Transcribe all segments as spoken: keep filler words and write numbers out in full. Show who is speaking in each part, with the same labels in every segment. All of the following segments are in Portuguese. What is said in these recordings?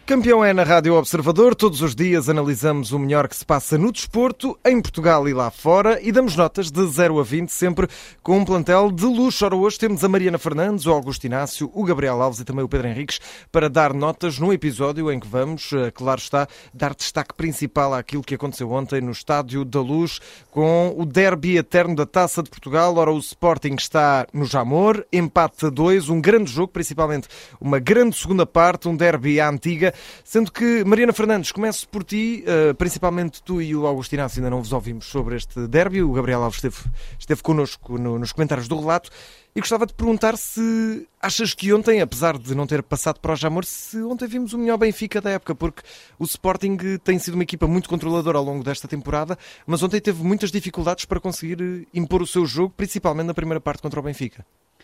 Speaker 1: Campeão é na Rádio Observador. Todos os dias analisamos o melhor que se passa no desporto, em Portugal e lá fora, e damos notas de zero a vinte, sempre com um plantel de luxo. Ora, hoje temos a Mariana Fernandes, o Augusto Inácio, o Gabriel Alves e também o Pedro Henriques para dar notas num episódio em que vamos, claro está, dar destaque principal àquilo que aconteceu ontem no Estádio da Luz, com o derby eterno da Taça de Portugal. Ora, o Sporting está no Jamor, empate a dois, um grande jogo, principalmente uma grande segunda parte, um derby à antiga. Sendo que, Mariana Fernandes, começo por ti, uh, principalmente tu e o Augusto Inácio ainda não vos ouvimos sobre este derby, o Gabriel Alves esteve, esteve connosco no, nos comentários do relato, e gostava de perguntar se achas que ontem, apesar de não ter passado para o Jamor, se ontem vimos o melhor Benfica da época, porque o Sporting tem sido uma equipa muito controladora ao longo desta temporada, mas ontem teve muitas dificuldades para conseguir impor o seu jogo, principalmente na primeira parte contra o Benfica.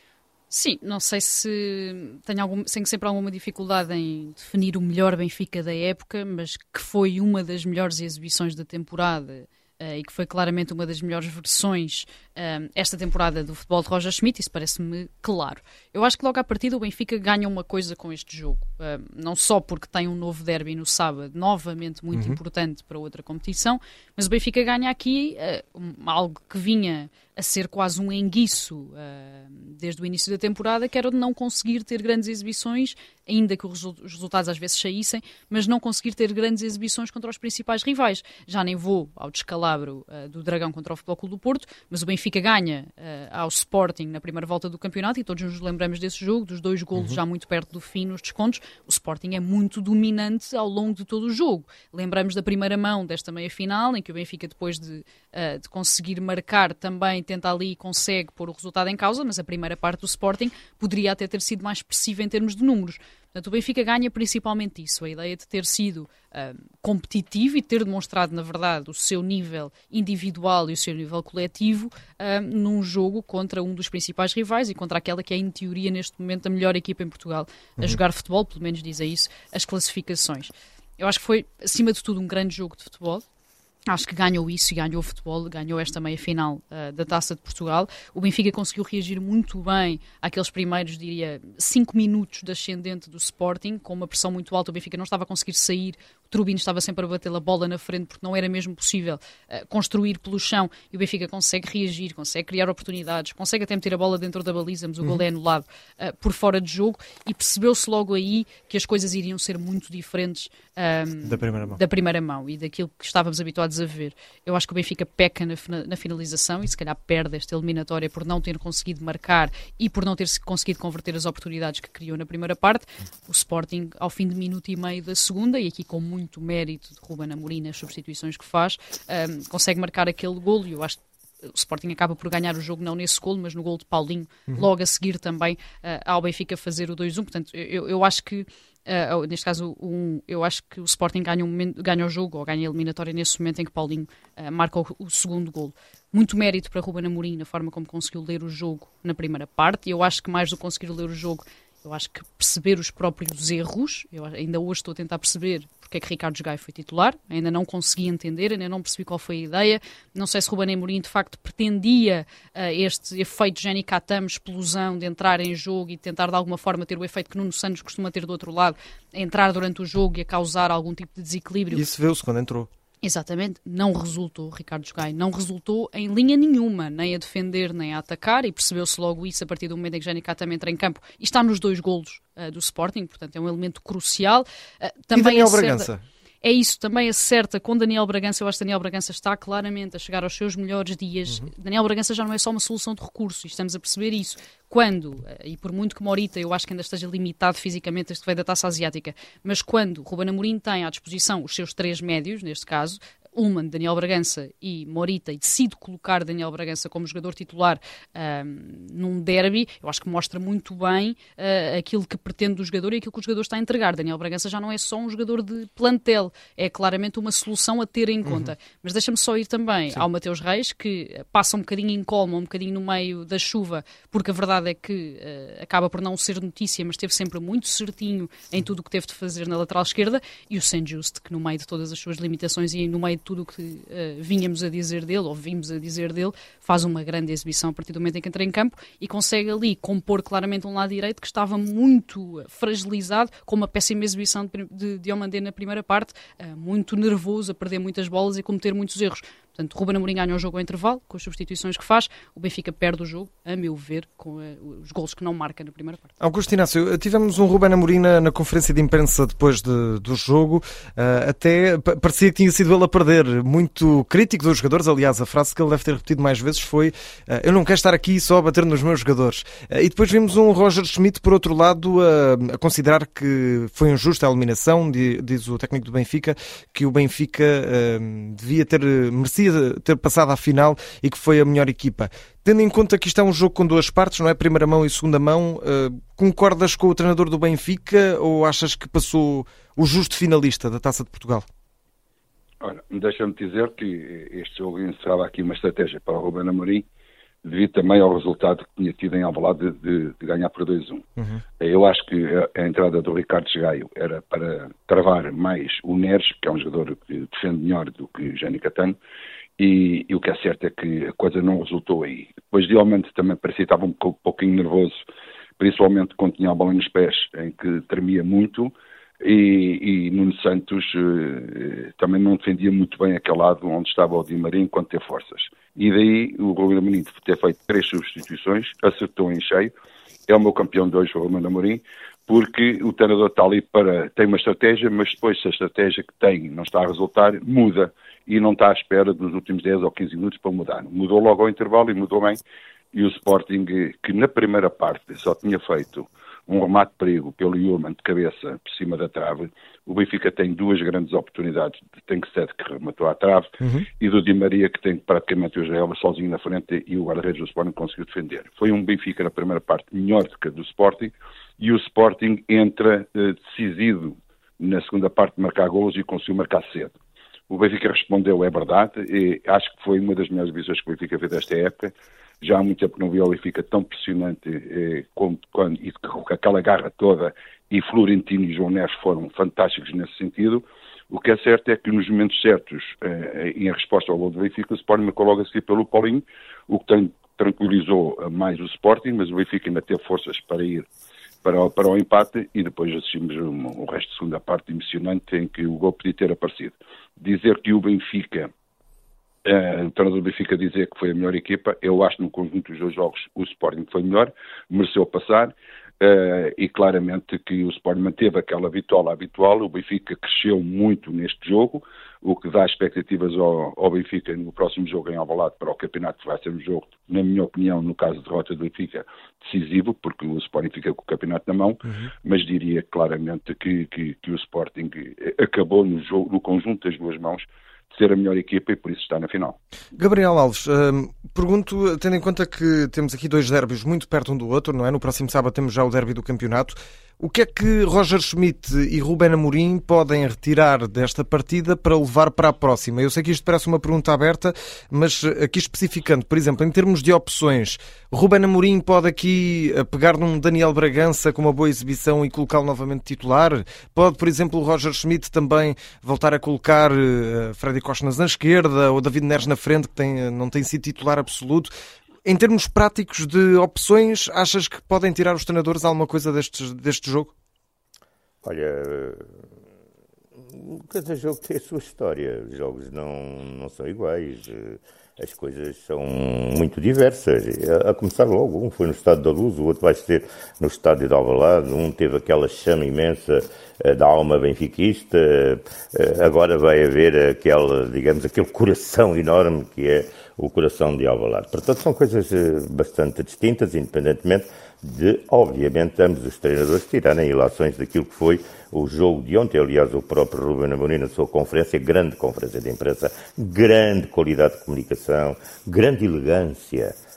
Speaker 2: Sim, não sei se tenho, algum, tenho sempre alguma dificuldade em definir o melhor Benfica da época, mas que foi uma das melhores exibições da temporada uh, e que foi claramente uma das melhores versões uh, esta temporada do futebol de Roger Schmidt, isso parece-me claro. Eu acho que logo à partida o Benfica ganha uma coisa com este jogo, uh, não só porque tem um novo derby no sábado, novamente muito uhum. importante para outra competição, mas o Benfica ganha aqui uh, um, algo que vinha a ser quase um enguiço uh, desde o início da temporada, que era de não conseguir ter grandes exibições, ainda que os resultados às vezes saíssem, mas não conseguir ter grandes exibições contra os principais rivais. Já nem vou ao descalabro uh, do Dragão contra o Futebol Clube do Porto, mas o Benfica ganha uh, ao Sporting na primeira volta do campeonato, e todos nos lembramos desse jogo, dos dois golos uhum. já muito perto do fim nos descontos. O Sporting é muito dominante ao longo de todo o jogo. Lembramos da primeira mão desta meia-final, em que o Benfica, depois de, uh, de conseguir marcar, também tenta ali e consegue pôr o resultado em causa, mas a primeira parte do Sporting poderia até ter sido mais expressiva em termos de números. Portanto, o Benfica ganha principalmente isso, a ideia de ter sido uh, competitivo e ter demonstrado, na verdade, o seu nível individual e o seu nível coletivo uh, num jogo contra um dos principais rivais e contra aquela que é, em teoria, neste momento, a melhor equipa em Portugal a uhum. jogar futebol, pelo menos dizem isso, as classificações. Eu acho que foi, acima de tudo, um grande jogo de futebol. Acho que ganhou isso e ganhou o futebol, ganhou esta meia-final uh, da Taça de Portugal. O Benfica conseguiu reagir muito bem àqueles primeiros, diria, cinco minutos de ascendente do Sporting, com uma pressão muito alta. O Benfica não estava a conseguir sair, o Trubin estava sempre a bater a bola na frente porque não era mesmo possível uh, construir pelo chão, e o Benfica consegue reagir, consegue criar oportunidades, consegue até meter a bola dentro da baliza, mas o uhum. gol é anulado uh, por fora de jogo, e percebeu-se logo aí que as coisas iriam ser muito diferentes um,
Speaker 1: da primeira mão.
Speaker 2: da primeira mão e daquilo que estávamos habituados a ver. Eu acho que o Benfica peca na, na finalização e se calhar perde esta eliminatória por não ter conseguido marcar e por não ter conseguido converter as oportunidades que criou na primeira parte. O Sporting, ao fim de minuto e meio da segunda, e aqui com muito mérito de Ruben Amorim nas substituições que faz, um, consegue marcar aquele golo, e eu acho que o Sporting acaba por ganhar o jogo não nesse golo, mas no golo de Paulinho, uhum. logo a seguir também uh, ao Benfica fazer o dois a um. Portanto, eu, eu acho que Uh, neste caso, um, eu acho que o Sporting ganha, um momento, ganha o jogo ou ganha a eliminatória nesse momento em que Paulinho uh, marca o, o segundo golo. Muito mérito para Ruben Amorim na forma como conseguiu ler o jogo na primeira parte, e eu acho que mais do que conseguir ler o jogo, eu acho que perceber os próprios erros. Eu ainda hoje estou a tentar perceber porque é que Ricardo Gaio foi titular, ainda não consegui entender, ainda não percebi qual foi a ideia. Não sei se Ruben Amorim de facto pretendia uh, este efeito Jenny Catamo, explosão, de entrar em jogo e tentar de alguma forma ter o efeito que Nuno Santos costuma ter do outro lado, entrar durante o jogo e a causar algum tipo de desequilíbrio.
Speaker 1: Isso viu-se quando entrou.
Speaker 2: Exatamente, não resultou, Ricardo Gaio não resultou em linha nenhuma, nem a defender nem a atacar, e percebeu-se logo isso a partir do momento em que Jenny Catamo entra em campo e está nos dois golos uh, do Sporting, portanto é um elemento crucial. Uh, também
Speaker 1: e Daniel
Speaker 2: acerta...
Speaker 1: Bragança?
Speaker 2: É isso, também acerta com Daniel Bragança. Eu acho que Daniel Bragança está claramente a chegar aos seus melhores dias. Uhum. Daniel Bragança já não é só uma solução de recursos, e estamos a perceber isso. Quando, e por muito que Morita eu acho que ainda esteja limitado fisicamente, este veio da Taça Asiática, mas quando Ruben Amorim tem à disposição os seus três médios, neste caso, Ullmann, Daniel Bragança e Morita, e decide colocar Daniel Bragança como jogador titular um, num derby, eu acho que mostra muito bem uh, aquilo que pretende do jogador e aquilo que o jogador está a entregar. Daniel Bragança já não é só um jogador de plantel, é claramente uma solução a ter em conta. Uhum. Mas deixa-me só ir também Sim. ao Mateus Reis, que passa um bocadinho em colma, um bocadinho no meio da chuva, porque a verdade é que uh, acaba por não ser notícia, mas esteve sempre muito certinho em tudo o que teve de fazer na lateral esquerda, e o Saint-Just, que no meio de todas as suas limitações e no meio de tudo o que uh, vinhamos a dizer dele, ou vimos a dizer dele, faz uma grande exibição a partir do momento em que entra em campo e consegue ali compor claramente um lado direito que estava muito fragilizado, com uma péssima exibição de, de Diomandé na primeira parte, uh, muito nervoso, a perder muitas bolas e cometer muitos erros. Portanto, Ruben Amorim ganha o jogo ao intervalo, com as substituições que faz. O Benfica perde o jogo, a meu ver, com uh, os golos que não marca na primeira parte.
Speaker 1: Augusto Inácio, tivemos um Ruben Amorim na, na conferência de imprensa depois de, do jogo. Uh, até p- parecia que tinha sido ele a perder. Muito crítico dos jogadores. Aliás, a frase que ele deve ter repetido mais vezes foi uh, eu não quero estar aqui só a bater nos meus jogadores. Uh, e depois vimos um Roger Schmidt, por outro lado, uh, a considerar que foi injusta a eliminação. Diz o técnico do Benfica que o Benfica uh, devia ter merecido ter passado à final e que foi a melhor equipa. Tendo em conta que isto é um jogo com duas partes, não é? Primeira mão e segunda mão, uh, concordas com o treinador do Benfica ou achas que passou o justo finalista da Taça de Portugal?
Speaker 3: Ora, deixa-me dizer que este jogo encerrava aqui uma estratégia para o Ruben Amorim, devido também ao resultado que tinha tido em Alvalade de, de, de ganhar por dois a um. Uhum. Eu acho que a, a entrada do Ricardo Gaio era para travar mais o Neres, que é um jogador que defende melhor do que o Jânio Catano, e, e o que é certo é que a coisa não resultou aí. Depois, realmente, também parecia que estava um, um pouquinho nervoso, principalmente quando tinha a bola nos pés, em que tremia muito, e, e Nuno Santos eh, também não defendia muito bem aquele lado onde estava o Di Maria enquanto ter forças. E daí o Ruben Amorim ter feito três substituições, acertou em cheio, é o meu campeão de hoje, o Ruben Amorim, porque o treinador está ali para, tem uma estratégia, mas depois se a estratégia que tem não está a resultar, muda, e não está à espera dos últimos dez ou quinze minutos para mudar. Mudou logo ao intervalo e mudou bem, e o Sporting, que na primeira parte só tinha feito um remate de perigo pelo Yulman de cabeça por cima da trave, o Benfica tem duas grandes oportunidades, tem que ser que rematou à trave, uhum. e do Di Maria, que tem praticamente o Israel sozinho na frente, e o guarda-redes do Sporting conseguiu defender. Foi um Benfica na primeira parte melhor do que a do Sporting, e o Sporting entra eh, decisivo na segunda parte de marcar golos e conseguiu marcar cedo. O Benfica respondeu, é verdade, e acho que foi uma das melhores visões que o Benfica fez desta época. Já há muito tempo que não vi o Benfica tão pressionante eh, como, quando, e com aquela garra toda, e Florentino e João Neves foram fantásticos nesse sentido. O que é certo é que nos momentos certos, eh, em resposta ao gol do Benfica, o Sporting marcou logo a seguir pelo Paulinho, o que tem, tranquilizou mais o Sporting, mas o Benfica ainda teve forças para ir para o, para o empate, e depois assistimos um, um resto de segunda parte emocionante em que o gol podia ter aparecido. Dizer que o Benfica, uh, o treinador do Benfica dizer que foi a melhor equipa, eu acho que no conjunto dos dois jogos o Sporting foi melhor, mereceu passar, uh, e claramente que o Sporting manteve aquela vitória habitual. O Benfica cresceu muito neste jogo, o que dá expectativas ao, ao Benfica no próximo jogo em Alvalade para o campeonato, que vai ser um jogo, na minha opinião, no caso de derrota do Benfica, decisivo, porque o Sporting fica com o campeonato na mão, uhum. mas diria claramente que, que, que o Sporting acabou no, jogo, no conjunto das duas mãos de ser a melhor equipa e por isso está na final.
Speaker 1: Gabriel Alves, hum, pergunto, tendo em conta que temos aqui dois derbys muito perto um do outro, não é? No próximo sábado temos já o derby do campeonato. O que é que Roger Schmidt e Ruben Amorim podem retirar desta partida para levar para a próxima? Eu sei que isto parece uma pergunta aberta, mas aqui especificando, por exemplo, em termos de opções, Ruben Amorim pode aqui pegar num Daniel Bragança com uma boa exibição e colocá-lo novamente titular? Pode, por exemplo, o Roger Schmidt também voltar a colocar uh, Freddy Costas na esquerda ou David Neres na frente, que tem, não tem sido titular absoluto? Em termos práticos de opções, achas que podem tirar os treinadores alguma coisa deste, deste jogo?
Speaker 4: Olha, cada jogo tem a sua história. Os jogos não, não são iguais. As coisas são muito diversas. A, a começar logo, um foi no Estádio da Luz, o outro vai ser no Estádio de Alvalade. Um teve aquela chama imensa da alma benfiquista. Agora vai haver aquele, digamos, aquele coração enorme que é o coração de Alvalade. Portanto, são coisas bastante distintas, independentemente de, obviamente, ambos os treinadores tirarem ilações daquilo que foi o jogo de ontem. Aliás, o próprio Ruben Amorim, na sua conferência, grande conferência de imprensa, grande qualidade de comunicação, grande elegância,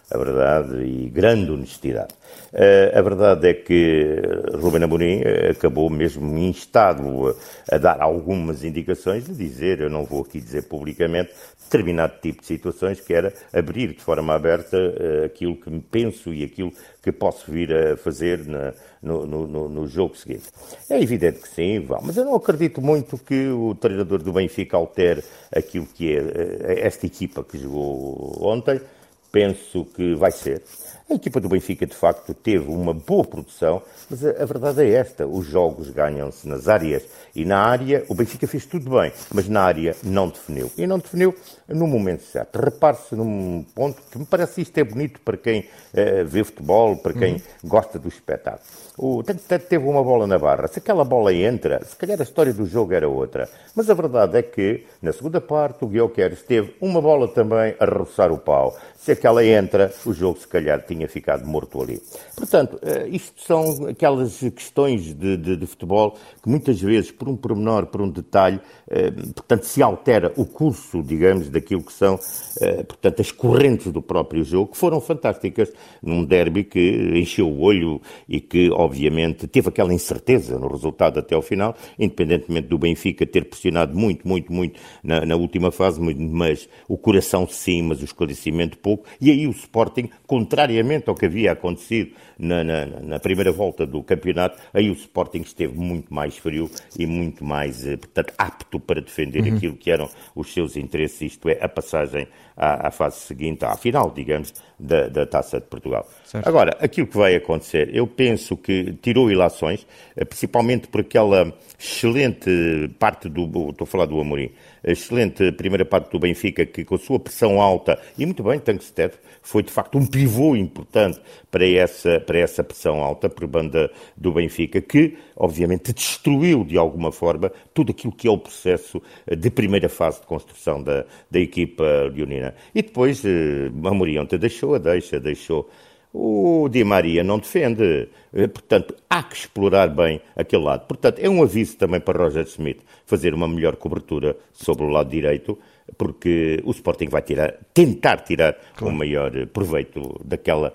Speaker 4: a verdade, e grande honestidade. Uh, a verdade é que Ruben Amorim acabou mesmo instado a, a dar algumas indicações de dizer, eu não vou aqui dizer publicamente, determinado tipo de situações, que era abrir de forma aberta uh, aquilo que me penso e aquilo que posso vir a fazer na, no, no, no jogo seguinte. É evidente que sim, vá, mas eu não acredito muito que o treinador do Benfica altere aquilo que é uh, esta equipa que jogou ontem. Penso que vai ser. A equipa do Benfica, de facto, teve uma boa produção, mas a, a verdade é esta, os jogos ganham-se nas áreas, e na área o Benfica fez tudo bem, mas na área não definiu. E não definiu no momento certo. Repare-se num ponto que me parece isto é bonito para quem uh, vê futebol, para quem uhum. gosta do espetáculo. O Tanto teve uma bola na barra. Se aquela bola entra, se calhar a história do jogo era outra. Mas a verdade é que, na segunda parte, o Gyökeres teve uma bola também a roçar o pau. Se aquela entra, o jogo se calhar tinha ficado morto ali. Portanto, isto são aquelas questões de, de, de futebol que muitas vezes, por um pormenor, por um detalhe, eh, portanto, se altera o curso, digamos, daquilo que são, eh, portanto, as correntes do próprio jogo, que foram fantásticas num derby que encheu o olho e que, obviamente, teve aquela incerteza no resultado até ao final, independentemente do Benfica ter pressionado muito, muito, muito na, na última fase, mas o coração sim, mas o esclarecimento pouco, e aí o Sporting, contrariamente ao que havia acontecido na, na, na primeira volta do campeonato, aí o Sporting esteve muito mais frio e muito mais, portanto, apto para defender uhum. aquilo que eram os seus interesses, isto é, a passagem à, à fase seguinte, à final, digamos, da, da Taça de Portugal. Certo. Agora, aquilo que vai acontecer, eu penso que tirou ilações, principalmente por aquela excelente parte do, estou a falar do Amorim, a excelente primeira parte do Benfica, que com a sua pressão alta, e muito bem, Tankstedt, foi de facto um pivô importante para essa, para essa pressão alta por banda do Benfica, que obviamente destruiu de alguma forma tudo aquilo que é o processo de primeira fase de construção da, da equipa leonina. E depois, eh, Amorim ontem deixou a deixa, deixou. O Di Maria não defende, portanto, há que explorar bem aquele lado. Portanto, é um aviso também para Roger Schmidt fazer uma melhor cobertura sobre o lado direito, porque o Sporting vai tirar, tentar tirar claro. o maior proveito daquela,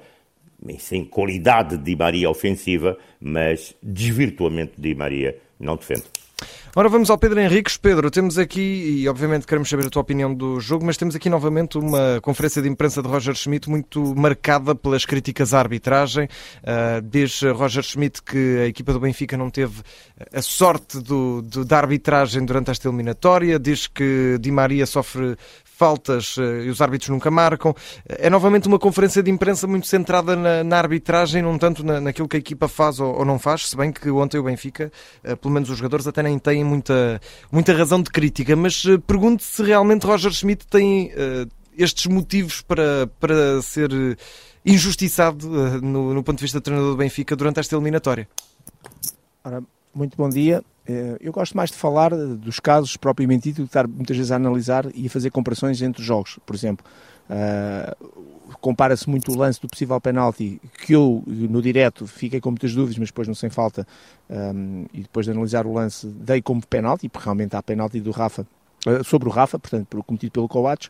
Speaker 4: sem qualidade de Di Maria ofensiva, mas desvirtuamento de Di Maria não defende.
Speaker 1: Ora, vamos ao Pedro Henriques. Pedro, temos aqui, e obviamente queremos saber a tua opinião do jogo, mas temos aqui novamente uma conferência de imprensa de Roger Schmidt muito marcada pelas críticas à arbitragem. Uh, diz Roger Schmidt que a equipa do Benfica não teve a sorte do, do, da arbitragem durante esta eliminatória, diz que Di Maria sofre faltas e os árbitros nunca marcam. É novamente uma conferência de imprensa muito centrada na, na arbitragem, não tanto na, naquilo que a equipa faz ou, ou não faz, se bem que ontem o Benfica, pelo menos os jogadores, até nem têm muita, muita razão de crítica, mas pergunto se realmente Roger Schmidt tem uh, estes motivos para, para ser injustiçado uh, no, no ponto de vista do treinador do Benfica durante esta eliminatória.
Speaker 5: Ora, muito bom dia. Eu gosto mais de falar dos casos propriamente dito, de estar muitas vezes a analisar e a fazer comparações entre jogos. Por exemplo, uh, compara-se muito o lance do possível penalti, que eu, no direto, fiquei com muitas dúvidas, mas depois, não sem falta, um, e depois de analisar o lance, dei como penalti, porque realmente há penalti do Rafa, uh, sobre o Rafa, portanto, cometido pelo Coates.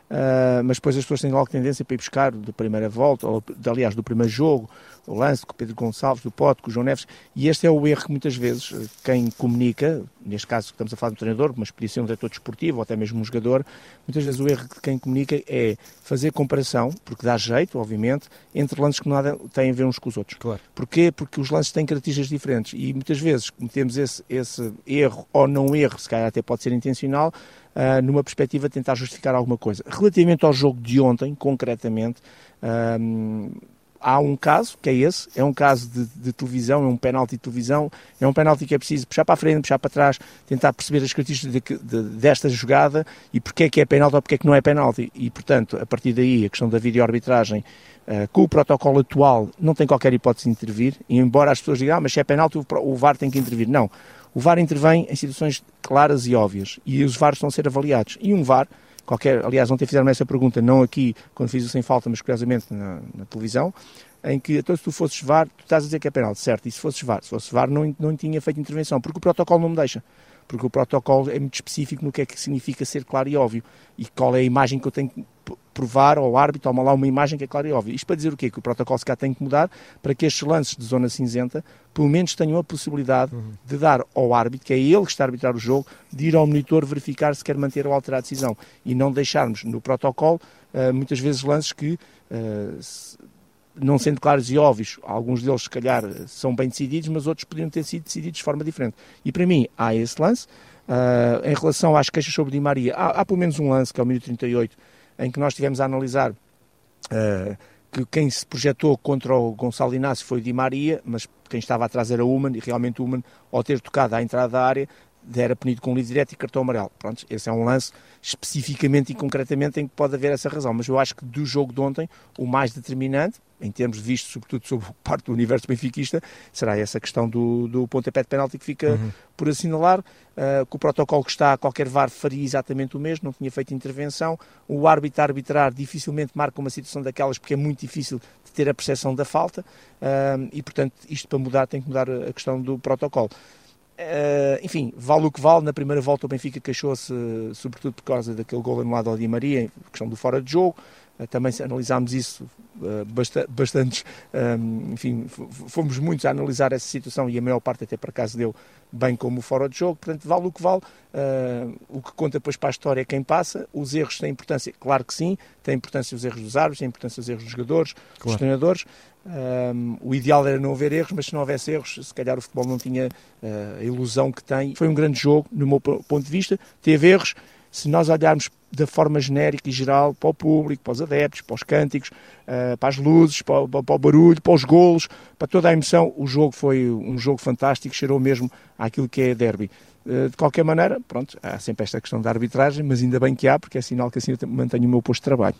Speaker 5: Uh, mas depois as pessoas têm logo tendência para ir buscar da primeira volta, ou aliás do primeiro jogo, o lance com o Pedro Gonçalves, do Pote, com o João Neves, e este é o erro que muitas vezes quem comunica, neste caso estamos a falar do treinador, mas podia ser um diretor desportivo ou até mesmo um jogador, muitas vezes o erro de quem comunica é fazer comparação, porque dá jeito, obviamente, entre lances que nada têm a ver uns com os outros.
Speaker 1: Claro.
Speaker 5: Porquê? Porque os lances têm características diferentes e muitas vezes cometemos esse, esse erro, ou não erro, se calhar até pode ser intencional, Uh, numa perspectiva de tentar justificar alguma coisa. Relativamente ao jogo de ontem, concretamente, um, há um caso, que é esse, é um caso de, de televisão, é um penalti de televisão, é um penalti que é preciso puxar para a frente, puxar para trás, tentar perceber as características de, de, desta jogada e porque é que é penalti ou porque é que não é penalti. E, portanto, a partir daí, a questão da videoarbitragem, uh, com o protocolo atual, não tem qualquer hipótese de intervir, e embora as pessoas digam, ah, mas se é penalti, o, o V A R tem que intervir. Não. O V A R intervém em situações claras e óbvias e os V A Rs estão a ser avaliados. E um V A R, qualquer, aliás, ontem fizeram-me essa pergunta, não aqui, quando fiz o sem falta, mas curiosamente na, na televisão, em que, então, se tu fosses V A R, tu estás a dizer que é penalti, certo? E se fosses V A R? Se fosse V A R, não, não tinha feito intervenção, porque o protocolo não me deixa. Porque o protocolo é muito específico no que é que significa ser claro e óbvio. E qual é a imagem que eu tenho que provar ao árbitro, toma lá uma imagem que é clara e óbvia. Isto para dizer o quê? Que o protocolo se calhar tem que mudar para que estes lances de zona cinzenta pelo menos tenham a possibilidade uhum. de dar ao árbitro, que é ele que está a arbitrar o jogo, de ir ao monitor verificar se quer manter ou alterar a decisão e não deixarmos no protocolo uh, muitas vezes lances que, uh, se, não sendo claros e óbvios, alguns deles se calhar são bem decididos, mas outros poderiam ter sido decididos de forma diferente. E para mim há esse lance. Uh, em relação às queixas sobre Di Maria, há, há pelo menos um lance, que é o minuto trinta e oito, em que nós estivemos a analisar uh, que quem se projetou contra o Gonçalo Inácio foi o Di Maria, mas quem estava atrás era o Uman, e realmente o Uman, ao ter tocado à entrada da área, era punido com livre direto e cartão amarelo. Pronto, esse é um lance especificamente e concretamente em que pode haver essa razão, mas eu acho que do jogo de ontem, o mais determinante, em termos de visto, sobretudo sobre parte do universo benfiquista, será essa questão do, do pontapé de penalti que fica uhum. por assinalar, uh, que o protocolo que está, qualquer V A R faria exatamente o mesmo, não tinha feito intervenção, o árbitro a arbitrar dificilmente marca uma situação daquelas porque é muito difícil de ter a percepção da falta, uh, e portanto isto para mudar tem que mudar a questão do protocolo. Uh, enfim, vale o que vale, na primeira volta o Benfica queixou-se, sobretudo por causa daquele gol anulado ao Di Maria, questão do fora de jogo, uh, também analisámos isso, uh, basta, bastantes, um, enfim, fomos muitos a analisar essa situação e a maior parte até por acaso deu bem como fora de jogo, portanto vale o que vale, uh, o que conta depois para a história é quem passa, os erros têm importância, claro que sim, tem importância os erros dos árbitros, tem importância os erros dos jogadores, claro. Dos treinadores. Um, o ideal era não haver erros, mas se não houvesse erros, se calhar o futebol não tinha uh, a ilusão que tem. Foi um grande jogo, no meu ponto de vista, teve erros. Se nós olharmos da forma genérica e geral para o público, para os adeptos, para os cânticos, uh, para as luzes, para, para, para o barulho, para os golos, para toda a emoção, o jogo foi um jogo fantástico, cheirou mesmo àquilo que é derby. De qualquer maneira, pronto, há sempre esta questão da arbitragem, mas ainda bem que há, porque é sinal que assim eu mantenho o meu posto de trabalho.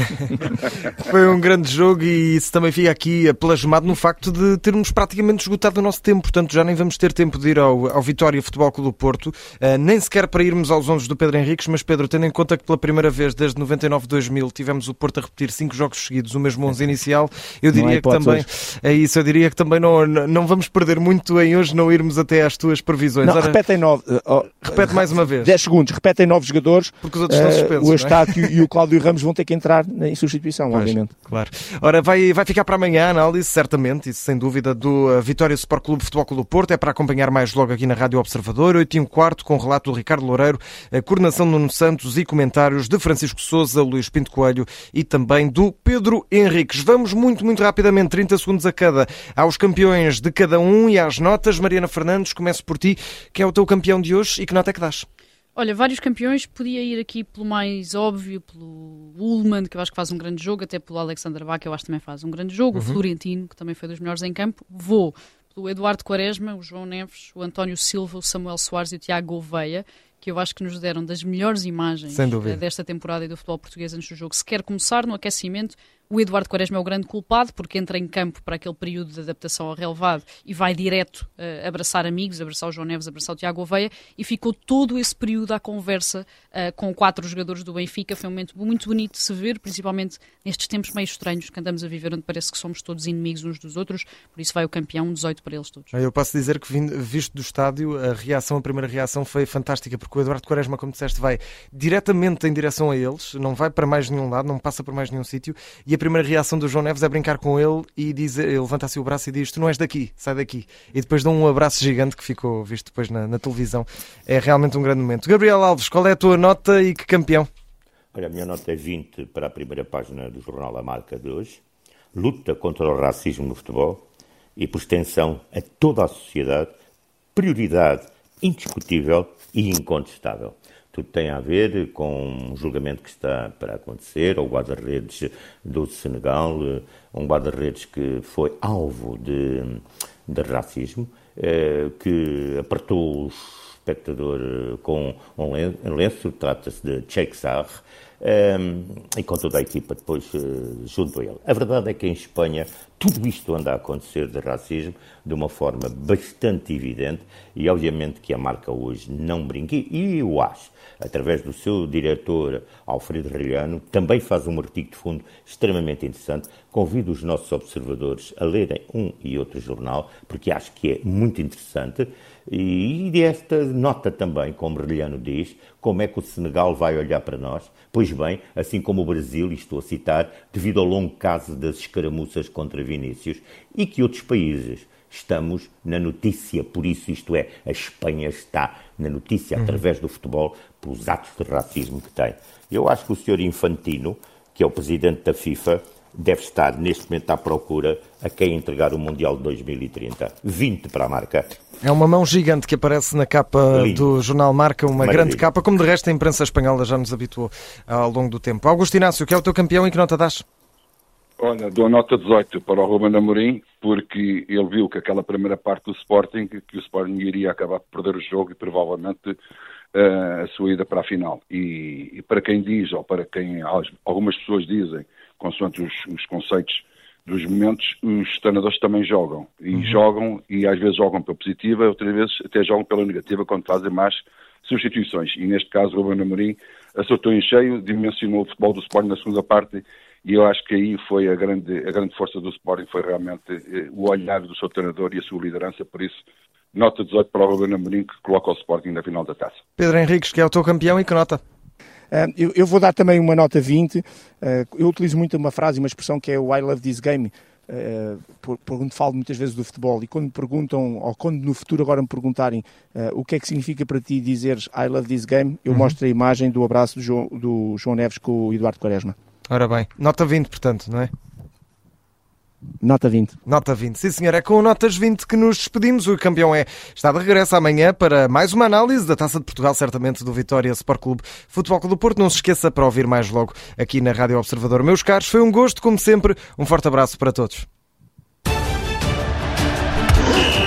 Speaker 1: Foi um grande jogo e isso também fica aqui plasmado no facto de termos praticamente esgotado o nosso tempo, portanto já nem vamos ter tempo de ir ao, ao Vitória Futebol Clube do Porto, uh, nem sequer para irmos aos onze do Pedro Henriques, mas Pedro, tendo em conta que pela primeira vez desde noventa e nove a dois mil tivemos o Porto a repetir cinco jogos seguidos, o mesmo onze inicial, eu diria que também hoje. É isso, eu diria que também não, não vamos perder muito em hoje não irmos até às tuas previsões.
Speaker 5: Não, Ora... repetem nove. Oh,
Speaker 1: repete mais uma vez.
Speaker 5: dez segundos, repetem nove jogadores.
Speaker 1: Porque os outros estão suspensos.
Speaker 5: Uh, o Estácio e o Cláudio Ramos vão ter que entrar em substituição, pois, obviamente.
Speaker 1: Claro. Ora, vai, vai ficar para amanhã a análise, certamente, isso sem dúvida, do uh, Vitória Sport Clube Futebol Clube do Porto. É para acompanhar mais logo aqui na Rádio Observador, oito e um quarto, com o relato do Ricardo Loureiro, a coordenação de Nuno Santos e comentários de Francisco Sousa, Luís Pinto Coelho e também do Pedro Henriques. Vamos muito, muito rapidamente, trinta segundos a cada, aos campeões de cada um e às notas. Mariana Fernandes, começo por ti. Quem é o teu campeão de hoje e que nota é que dás?
Speaker 2: Olha, vários campeões, podia ir aqui pelo mais óbvio, pelo Ullmann, que eu acho que faz um grande jogo, até pelo Alexander Bach, que eu acho que também faz um grande jogo, uhum. O Florentino, que também foi dos melhores em campo. Vou pelo Eduardo Quaresma, o João Neves, o António Silva, o Samuel Soares e o Tiago Gouveia, que eu acho que nos deram das melhores imagens desta temporada e do futebol português antes do jogo. Se quer começar no aquecimento, o Eduardo Quaresma é o grande culpado, porque entra em campo para aquele período de adaptação ao relevado e vai direto uh, abraçar amigos, abraçar o João Neves, abraçar o Tiago Gouveia, e ficou todo esse período à conversa uh, com quatro jogadores do Benfica. Foi um momento muito bonito de se ver, principalmente nestes tempos meio estranhos que andamos a viver, onde parece que somos todos inimigos uns dos outros. Por isso vai o campeão, um dezoito para eles todos.
Speaker 1: Eu posso dizer que, visto do estádio, a reação, a primeira reação foi fantástica, porque o Eduardo Quaresma, como disseste, vai diretamente em direção a eles, não vai para mais nenhum lado, não passa por mais nenhum sítio, e a primeira reação do João Neves é brincar com ele e dizer, ele levanta-se o braço e diz: tu não és daqui, sai daqui. E depois dá um abraço gigante que ficou visto depois na, na televisão. É realmente um grande momento. Gabriel Alves, qual é a tua nota e que campeão?
Speaker 4: Olha, a minha nota é vinte para a primeira página do jornal A Marca de hoje. Luta contra o racismo no futebol e, por extensão, a toda a sociedade, prioridade indiscutível e incontestável. Tudo tem a ver com um julgamento que está para acontecer ao guarda-redes do Senegal, um guarda-redes que foi alvo de, de racismo, eh, que apertou o espectador com um lenço, trata-se de Cheikh Sarr, um, e com toda a equipa depois uh, junto a ele. A verdade é que em Espanha tudo isto anda a acontecer de racismo de uma forma bastante evidente e obviamente que a Marca hoje não brinca, e eu acho, através do seu diretor Alfredo Rellano, também faz um artigo de fundo extremamente interessante. Convido os nossos observadores a lerem um e outro jornal, porque acho que é muito interessante. E, e esta nota também, como Brilhano diz, como é que o Senegal vai olhar para nós? Pois bem, assim como o Brasil, e estou a citar, devido ao longo caso das escaramuças contra Vinícius, e que outros países estamos na notícia, por isso isto é, a Espanha está na notícia uhum. através do futebol, pelos atos de racismo que tem. Eu acho que o senhor Infantino, que é o presidente da FIFA, deve estar neste momento à procura a quem entregar o Mundial de dois mil e trinta. vinte para a marca.
Speaker 1: É uma mão gigante que aparece na capa Lindo. do jornal Marca, uma Maravilha. grande capa, como de resto a imprensa espanhola já nos habituou ao longo do tempo. Augusto Inácio, que é o teu campeão, e que nota dás?
Speaker 3: Olha, dou a nota dezoito para o Ruben Amorim, porque ele viu que aquela primeira parte do Sporting, que o Sporting iria acabar por perder o jogo e provavelmente uh, a sua ida para a final. E, e para quem diz, ou para quem algumas pessoas dizem, consoante os, os conceitos dos momentos, os treinadores também jogam. E uhum. jogam, e às vezes jogam pela positiva, outras vezes até jogam pela negativa, quando fazem mais substituições. E neste caso, o Ruben Amorim acertou em cheio, dimensionou o futebol do Sporting na segunda parte, e eu acho que aí foi a grande, a grande força do Sporting, foi realmente eh, o olhar do seu treinador e a sua liderança. Por isso, nota dezoito para o Ruben Amorim, que coloca o Sporting na final da taça.
Speaker 1: Pedro Henriques, que é o teu campeão, e que nota?
Speaker 5: Uh, eu, eu vou dar também uma nota vinte. Uh, eu utilizo muito uma frase, uma expressão que é o I love this game, uh, por, por onde falo muitas vezes do futebol. E quando me perguntam, ou quando no futuro agora me perguntarem uh, o que é que significa para ti dizeres I love this game, eu uhum. mostro a imagem do abraço do João, do João Neves com o Eduardo Quaresma.
Speaker 1: Ora bem, nota vinte, portanto, não é?
Speaker 5: Nota vinte.
Speaker 1: Nota vinte, sim senhor, é com notas vinte que nos despedimos. O campeão é está de regresso amanhã para mais uma análise da Taça de Portugal, certamente do Vitória Sport Clube Futebol Clube do Porto. Não se esqueça para ouvir mais logo aqui na Rádio Observador. Meus caros, foi um gosto, como sempre. Um forte abraço para todos.